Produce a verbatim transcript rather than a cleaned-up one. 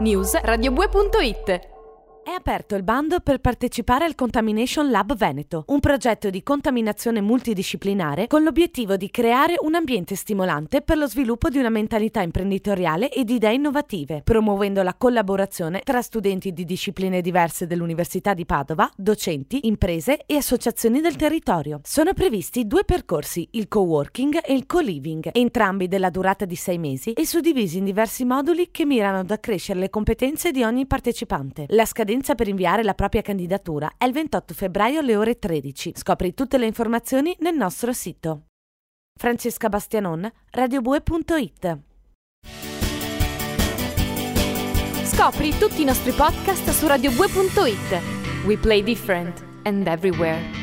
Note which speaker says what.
Speaker 1: News radiobue punto it.
Speaker 2: È aperto il bando per partecipare al Contamination Lab Veneto, un progetto di contaminazione multidisciplinare con l'obiettivo di creare un ambiente stimolante per lo sviluppo di una mentalità imprenditoriale e di idee innovative, promuovendo la collaborazione tra studenti di discipline diverse dell'Università di Padova, docenti, imprese e associazioni del territorio. Sono previsti due percorsi, il co-working e il co-living, entrambi della durata di sei mesi e suddivisi in diversi moduli che mirano ad accrescere le competenze di ogni partecipante. La scadenza per inviare la propria candidatura è il ventotto febbraio alle ore tredici. Scopri tutte le informazioni nel nostro sito. Francesca Bastianon, radiobue punto it.
Speaker 1: Scopri tutti i nostri podcast su radiobue punto it. We play different and everywhere.